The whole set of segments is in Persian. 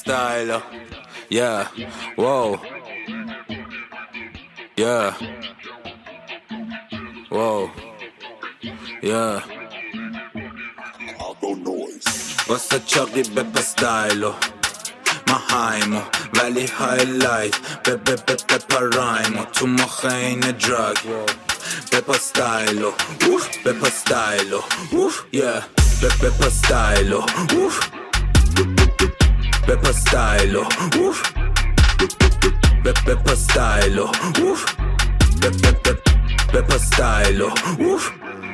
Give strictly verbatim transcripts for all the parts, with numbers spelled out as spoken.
Styler, yeah, whoa, yeah, whoa, yeah. واسه چاقی بپا ستایلو مهایمو ولی هایلایت به به به بپا رایمو تو مخ این دراگ بپا ستایلو اوف بپا ستایلو اوف yeah به بپا ستایلو اوف بپا ستایلو اوف به بپا ستایلو اوف به به به بپا ستایلو اوف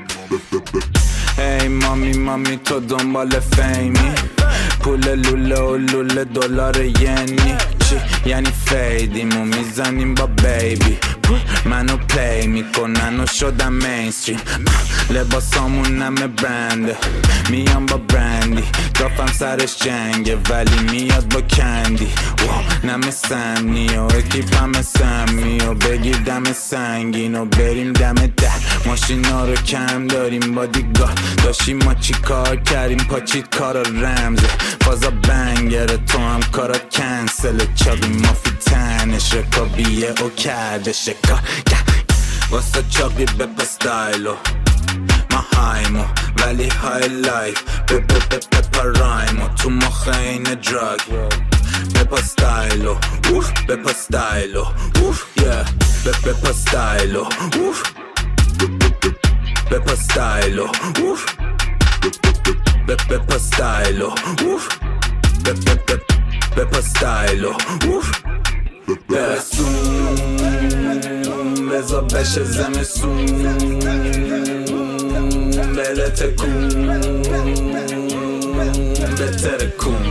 هی مامی مامی تو دنبال فیمی پول لوله و لوله دلار ینی چی یعنی فیدیمو میزنیم با بیبی منو پلی میکنن و شدم مینستریم لباسامون همه برنده میام با برندی دافم سرش جنگه ولی میاد با کندی نمه سمنی و اکیپم سمی و بگیر دم سنگین و بریم دم ده ماشینا رو کم داریم با دیگاه داشتیم ما چی کار کردیم پاچید کارا رمزه فازا بنگره تو هم کارا کنسل چاقی مافی تنش رکابیه او کرده شکار واسه چاقی بپا ستایلو مهایمو ولی هایلایت به به به بپا رایمو تو مخ این دراگ بپا ستایلو اوف بپا ستایلو اوف yeah به بپا ستایلو اوف بپا ستایلو اوف به بپا ستایلو اوف به به به بپا ستایلو اوف برسون بزا بشه زمسون بله تکون بهتره کون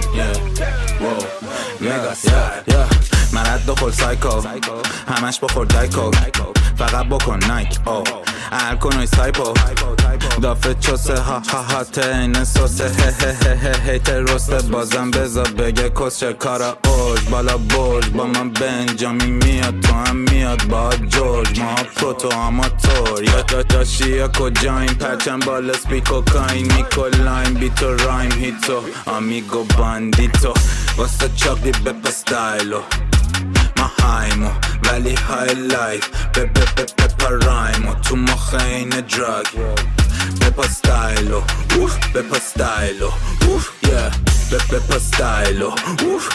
مگا ستایل من رد دخل سایکو همش بخور دایکو فقط بکن نایک او الکنوی سایپو دافه چوسه ها ها ها تین سوسه هه هه هه هه تروسته بازم بزا بگه کسچه کارا اوج بالا برج با من بنجامین میاد تو هم میاد با جورج ما پروتو آماتور یا داداشی یا کجاییم پرچم بالا سپیکو کاین نیکولاین بیتو رایم هیتو آمیگو باندیتو واسه چاقی بپا ستایلو مهایمو ولی هایلایت به به به بپا رایمو تو مخ این دراگ بپا ستایلو اوف بپا ستایلو اوف yeah به بپا ستایلو اوف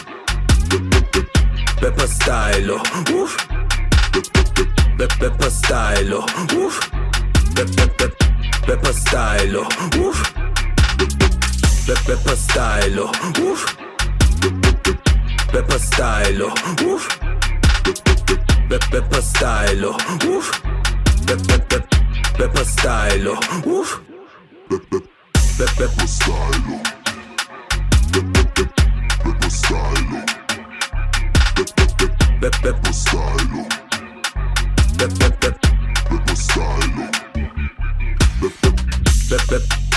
بپا ستایلو اوف به بپا ستایلو اوف به به به بپا ستایلو اوف به بپا ستایلو اوف بپا ستایلو اوف به بپا ستایلو اوف به به به بپا ستایلو اوف به بپا ستایلو بپا ستایلو به بپا ستایلو به بپا ستایلو به